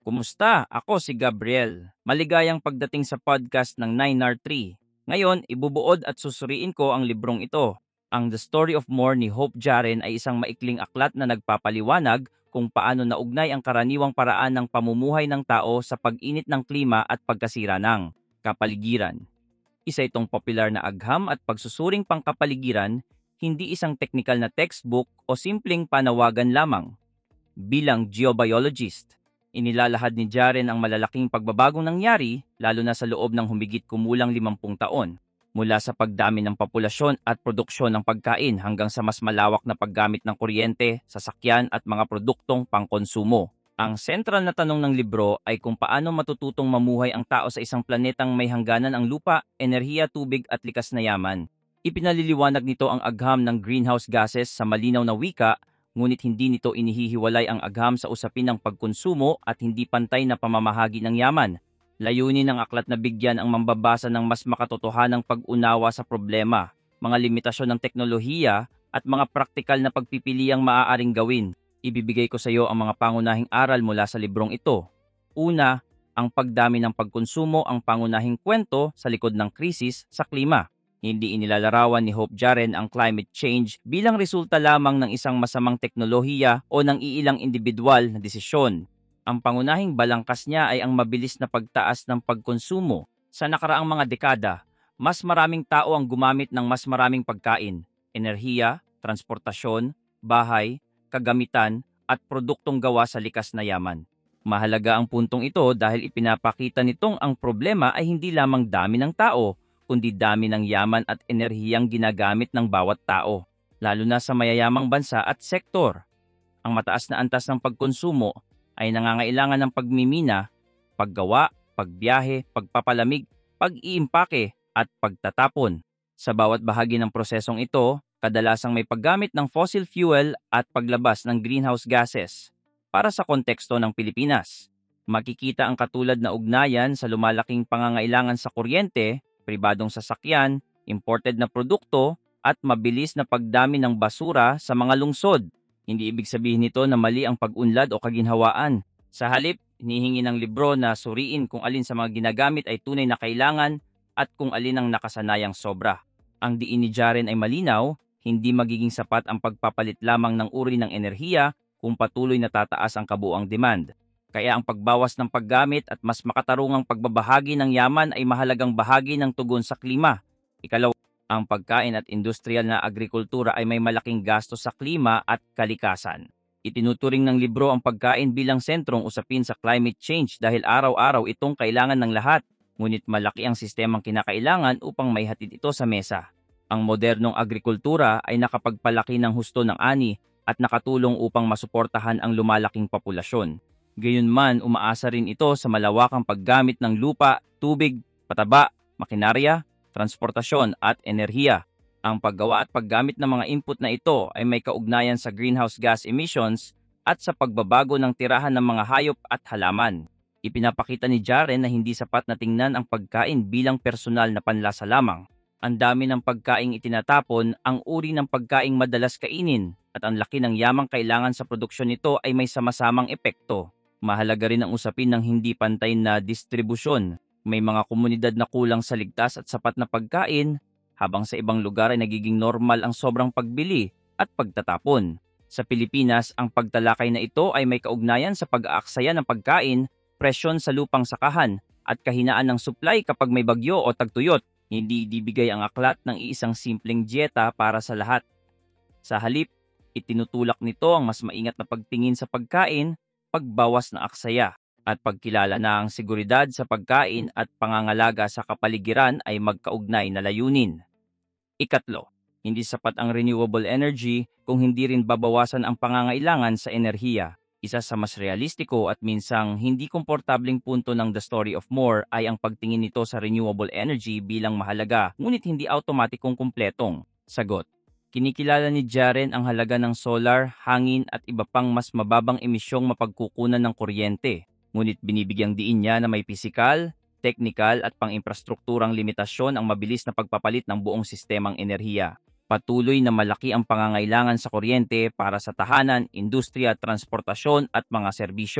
Kumusta? Ako si Gabriel. Maligayang pagdating sa podcast ng 9R3. Ngayon, ibubuod at susuriin ko ang librong ito. Ang The Story of More ni Hope Jaren ay isang maikling aklat na nagpapaliwanag kung paano naugnay ang karaniwang paraan ng pamumuhay ng tao sa pag-init ng klima at pagkasira ng kapaligiran. Isa itong popular na agham at pagsusuring pangkapaligiran, hindi isang teknikal na textbook o simpleng panawagan lamang. Bilang geobiologist, inilalahad ni Jaren ang malalaking pagbabagong nangyari lalo na sa loob ng humigit kumulang 50 taon, mula sa pagdami ng populasyon at produksyon ng pagkain hanggang sa mas malawak na paggamit ng kuryente, sasakyan at mga produktong pangkonsumo. Ang sentral na tanong ng libro ay kung paano matututong mamuhay ang tao sa isang planetang may hangganan ang lupa, enerhiya, tubig at likas na yaman. Ipinaliliwanag nito ang agham ng greenhouse gases sa malinaw na wika, ngunit hindi nito inihihiwalay ang agham sa usapin ng pagkonsumo at hindi pantay na pamamahagi ng yaman. Layunin ng aklat na bigyan ang mambabasa ng mas makatotohanang pag-unawa sa problema, mga limitasyon ng teknolohiya at mga praktikal na pagpipiliang maaaring gawin. Ibibigay ko sa iyo ang mga pangunahing aral mula sa librong ito. Una, ang pagdami ng pagkonsumo ang pangunahing kwento sa likod ng krisis sa klima. Hindi inilalarawan ni Hope Jaren ang climate change bilang resulta lamang ng isang masamang teknolohiya o ng iilang individual na desisyon. Ang pangunahing balangkas niya ay ang mabilis na pagtaas ng pagkonsumo. Sa nakaraang mga dekada, mas maraming tao ang gumamit ng mas maraming pagkain, enerhiya, transportasyon, bahay, kagamitan, at produktong gawa sa likas na yaman. Mahalaga ang puntong ito dahil ipinapakita nitong ang problema ay hindi lamang dami ng tao, kundi dami ng yaman at enerhiyang ginagamit ng bawat tao, lalo na sa mayayamang bansa at sektor. Ang mataas na antas ng pagkonsumo ay nangangailangan ng pagmimina, paggawa, pagbiyahe, pagpapalamig, pag-iimpake at pagtatapon. Sa bawat bahagi ng prosesong ito, kadalasang may paggamit ng fossil fuel at paglabas ng greenhouse gases. Para sa konteksto ng Pilipinas, makikita ang katulad na ugnayan sa lumalaking pangangailangan sa kuryente, pribadong sasakyan, imported na produkto, at mabilis na pagdami ng basura sa mga lungsod. Hindi ibig sabihin nito na mali ang pag-unlad o kaginhawaan. Sa halip, hinihingi ng libro na suriin kung alin sa mga ginagamit ay tunay na kailangan at kung alin ang nakasanayang sobra. Ang diin ni Jaren ay malinaw, hindi magiging sapat ang pagpapalit lamang ng uri ng enerhiya kung patuloy na tataas ang kabuuang demand. Kaya ang pagbawas ng paggamit at mas makatarungang pagbabahagi ng yaman ay mahalagang bahagi ng tugon sa klima. Ikalawa, ang pagkain at industrial na agrikultura ay may malaking gasto sa klima at kalikasan. Itinuturing ng libro ang pagkain bilang sentrong usapin sa climate change dahil araw-araw itong kailangan ng lahat, ngunit malaki ang sistemang kinakailangan upang maihatid ito sa mesa. Ang modernong agrikultura ay nakapagpalaki ng husto ng ani at nakatulong upang masuportahan ang lumalaking populasyon. Gayunman, umaasa rin ito sa malawakang paggamit ng lupa, tubig, pataba, makinarya, transportasyon at enerhiya. Ang paggawa at paggamit ng mga input na ito ay may kaugnayan sa greenhouse gas emissions at sa pagbabago ng tirahan ng mga hayop at halaman. Ipinapakita ni Jaren na hindi sapat na tingnan ang pagkain bilang personal na panlasa lamang. Ang dami ng pagkaing itinatapon, ang uri ng pagkaing madalas kainin, at ang laki ng yamang kailangan sa produksyon nito ay may sama-samang epekto. Mahalaga rin ang usapin ng hindi pantay na distribusyon. May mga komunidad na kulang sa ligtas at sapat na pagkain, habang sa ibang lugar ay nagiging normal ang sobrang pagbili at pagtatapon. Sa Pilipinas, ang pagtalakay na ito ay may kaugnayan sa pag-aaksaya ng pagkain, presyon sa lupang sakahan, at kahinaan ng supply kapag may bagyo o tagtuyot. Hindi ibibigay ang aklat ng iisang simpleng dieta para sa lahat. Sa halip, itinutulak nito ang mas maingat na pagtingin sa pagkain, pagbawas ng aksaya, at pagkilala na ang seguridad sa pagkain at pangangalaga sa kapaligiran ay magkaugnay na layunin. Ikatlo, hindi sapat ang renewable energy kung hindi rin babawasan ang pangangailangan sa enerhiya. Isa sa mas realistiko at minsang hindi komportabling punto ng The Story of More ay ang pagtingin nito sa renewable energy bilang mahalaga, ngunit hindi automatikong kumpletong sagot. Kinikilala ni Jaren ang halaga ng solar, hangin at iba pang mas mababang emisyong mapagkukunan ng kuryente. Ngunit binibigyang diin niya na may pisikal, teknikal at pang-infrastrukturang limitasyon ang mabilis na pagpapalit ng buong sistemang enerhiya. Patuloy na malaki ang pangangailangan sa kuryente para sa tahanan, industriya, transportasyon at mga serbisyo.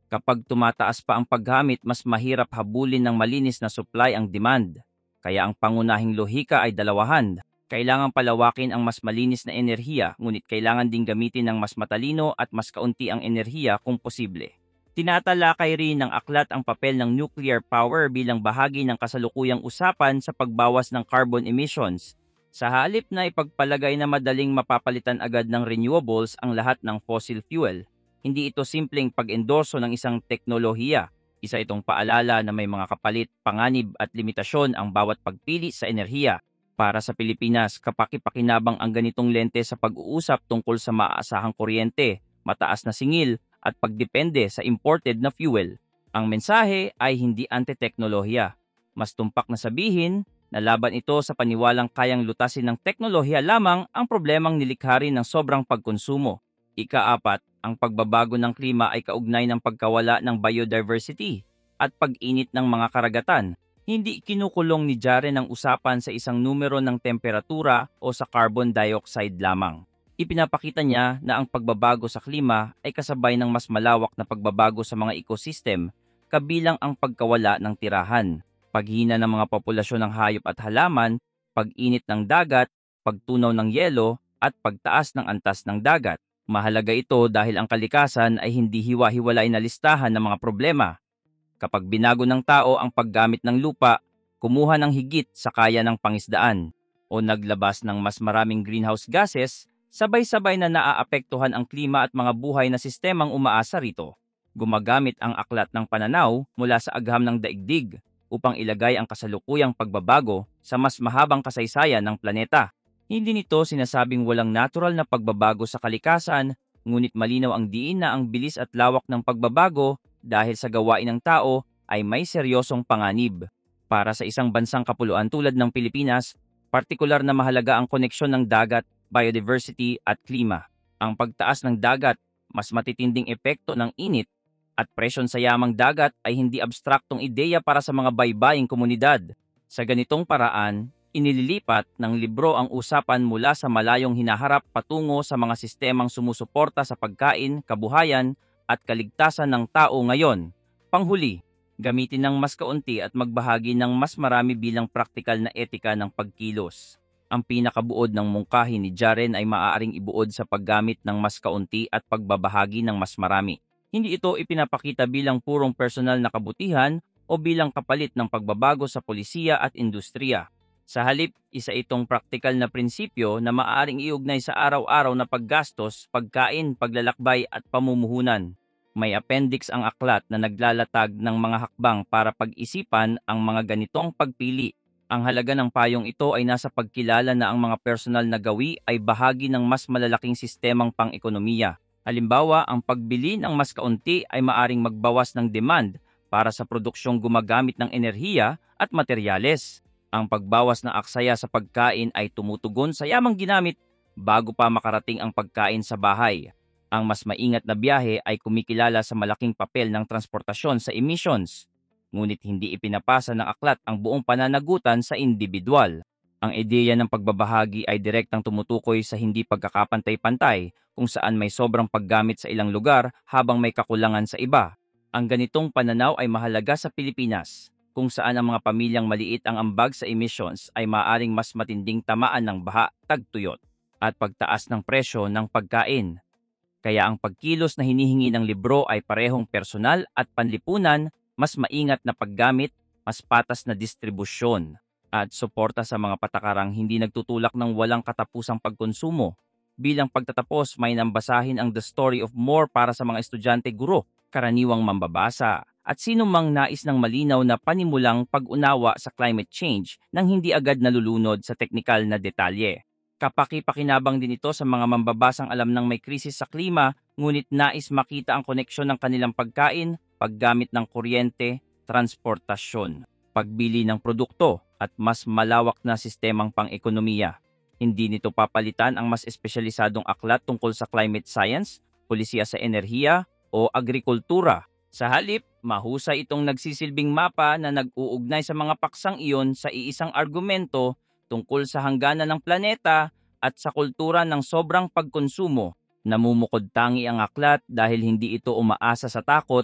Kapag tumataas pa ang paggamit, mas mahirap habulin ng malinis na supply ang demand. Kaya ang pangunahing lohika ay dalawahan. Kailangang palawakin ang mas malinis na enerhiya, ngunit kailangan ding gamitin ng mas matalino at mas kaunti ang enerhiya kung posible. Tinatalakay rin ng aklat ang papel ng nuclear power bilang bahagi ng kasalukuyang usapan sa pagbawas ng carbon emissions. Sa halip na ipagpalagay na madaling mapapalitan agad ng renewables ang lahat ng fossil fuel, hindi ito simpleng pag-endorso ng isang teknolohiya. Isa itong paalala na may mga kapalit, panganib at limitasyon ang bawat pagpili sa enerhiya. Para sa Pilipinas, kapaki-pakinabang ang ganitong lente sa pag-uusap tungkol sa maaasahang kuryente, mataas na singil, at pagdepende sa imported na fuel. Ang mensahe ay hindi anti-teknolohiya. Mas tumpak na sabihin na laban ito sa paniwalang kayang lutasin ng teknolohiya lamang ang problemang nilikha rin ng sobrang pagkonsumo. Ika-apat, ang pagbabago ng klima ay kaugnay ng pagkawala ng biodiversity at pag-init ng mga karagatan. Hindi kinukulong ni Jaren ang usapan sa isang numero ng temperatura o sa carbon dioxide lamang. Ipinapakita niya na ang pagbabago sa klima ay kasabay ng mas malawak na pagbabago sa mga ecosystem, kabilang ang pagkawala ng tirahan, paghina ng mga populasyon ng hayop at halaman, pag-init ng dagat, pagtunaw ng yelo, at pagtaas ng antas ng dagat. Mahalaga ito dahil ang kalikasan ay hindi hiwa-hiwalay na listahan ng mga problema. Kapag binago ng tao ang paggamit ng lupa, kumuha ng higit sa kaya ng pangisdaan, o naglabas ng mas maraming greenhouse gases, sabay-sabay na naaapektuhan ang klima at mga buhay na sistemang umaasa rito. Gumagamit ang aklat ng pananaw mula sa agham ng daigdig upang ilagay ang kasalukuyang pagbabago sa mas mahabang kasaysayan ng planeta. Hindi nito sinasabing walang natural na pagbabago sa kalikasan, ngunit malinaw ang diin na ang bilis at lawak ng pagbabago dahil sa gawain ng tao ay may seryosong panganib. Para sa isang bansang kapuluan tulad ng Pilipinas, partikular na mahalaga ang koneksyon ng dagat, biodiversity at klima. Ang pagtaas ng dagat, mas matitinding epekto ng init at presyon sa yamang dagat ay hindi abstraktong ideya para sa mga baybaying komunidad. Sa ganitong paraan, inililipat ng libro ang usapan mula sa malayong hinaharap patungo sa mga sistemang sumusuporta sa pagkain, kabuhayan at kaligtasan ng tao ngayon. Panghuli, gamitin ng mas kaunti at magbahagi ng mas marami bilang praktikal na etika ng pagkilos. Ang pinakabuod ng mungkahi ni Jaren ay maaaring ibuod sa paggamit ng mas kaunti at pagbabahagi ng mas marami. Hindi ito ipinapakita bilang purong personal na kabutihan o bilang kapalit ng pagbabago sa polisiya at industriya. Sa halip, isa itong praktikal na prinsipyo na maaaring iugnay sa araw-araw na paggastos, pagkain, paglalakbay at pamumuhunan. May appendix ang aklat na naglalatag ng mga hakbang para pag-isipan ang mga ganitong pagpili. Ang halaga ng payong ito ay nasa pagkilala na ang mga personal na gawi ay bahagi ng mas malalaking sistemang pang-ekonomiya. Halimbawa, ang pagbili ng mas kaunti ay maaring magbawas ng demand para sa produksyong gumagamit ng enerhiya at materyales. Ang pagbawas ng aksaya sa pagkain ay tumutugon sa yamang ginamit bago pa makarating ang pagkain sa bahay. Ang mas maingat na biyahe ay kumikilala sa malaking papel ng transportasyon sa emissions. Ngunit hindi ipinapasa ng aklat ang buong pananagutan sa individual. Ang ideya ng pagbabahagi ay direktang tumutukoy sa hindi pagkakapantay-pantay kung saan may sobrang paggamit sa ilang lugar habang may kakulangan sa iba. Ang ganitong pananaw ay mahalaga sa Pilipinas, kung saan ang mga pamilyang maliit ang ambag sa emissions ay maaaring mas matinding tamaan ng baha, tagtuyot, at pagtaas ng presyo ng pagkain. Kaya ang pagkilos na hinihingi ng libro ay parehong personal at panlipunan, mas maingat na paggamit, mas patas na distribusyon, at suporta sa mga patakarang hindi nagtutulak ng walang katapusang pagkonsumo. Bilang pagtatapos, may nambasahin ang The Story of More para sa mga estudyante, guro, karaniwang mambabasa, at sino mang nais ng malinaw na panimulang pag-unawa sa climate change nang hindi agad nalulunod sa teknikal na detalye. Kapaki-pakinabang din ito sa mga mambabasang alam ng may krisis sa klima, ngunit nais makita ang koneksyon ng kanilang pagkain, paggamit ng kuryente, transportasyon, pagbili ng produkto, at mas malawak na sistemang pang-ekonomiya. Hindi nito papalitan ang mas espesyalisadong aklat tungkol sa climate science, polisiya sa enerhiya, o agrikultura. Sa halip, mahusay itong nagsisilbing mapa na nag-uugnay sa mga paksang iyon sa iisang argumento tungkol sa hangganan ng planeta at sa kultura ng sobrang pagkonsumo. Namumukod tangi ang aklat dahil hindi ito umaasa sa takot,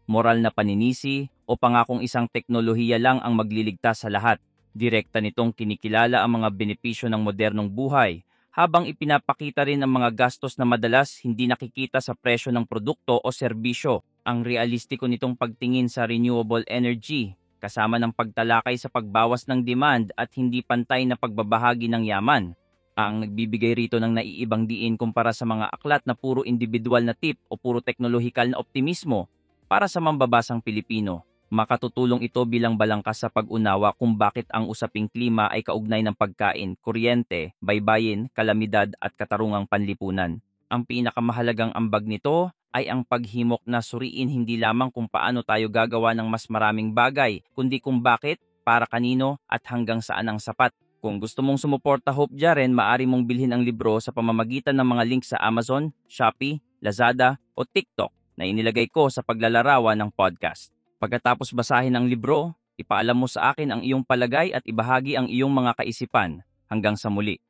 moral na paninisi, o pangakong isang teknolohiya lang ang magliligtas sa lahat. Direkta nitong kinikilala ang mga benepisyo ng modernong buhay, habang ipinapakita rin ang mga gastos na madalas hindi nakikita sa presyo ng produkto o serbisyo. Ang realistiko nitong pagtingin sa renewable energy, kasama ng pagtalakay sa pagbawas ng demand at hindi pantay na pagbabahagi ng yaman, ang nagbibigay rito ng naiibang diin kumpara sa mga aklat na puro individual na tip o puro teknolohikal na optimismo. Para sa mambabasang Pilipino, makatutulong ito bilang balangkas sa pag-unawa kung bakit ang usaping klima ay kaugnay ng pagkain, kuryente, baybayin, kalamidad at katarungang panlipunan. Ang pinakamahalagang ambag nito ay ang paghimok na suriin hindi lamang kung paano tayo gagawa ng mas maraming bagay, kundi kung bakit, para kanino at hanggang saan ang sapat. Kung gusto mong sumuporta Hope Jaren, maaari mong bilhin ang libro sa pamamagitan ng mga link sa Amazon, Shopee, Lazada o TikTok na inilagay ko sa paglalarawan ng podcast. Pagkatapos basahin ang libro, ipaalam mo sa akin ang iyong palagay at ibahagi ang iyong mga kaisipan. Hanggang sa muli.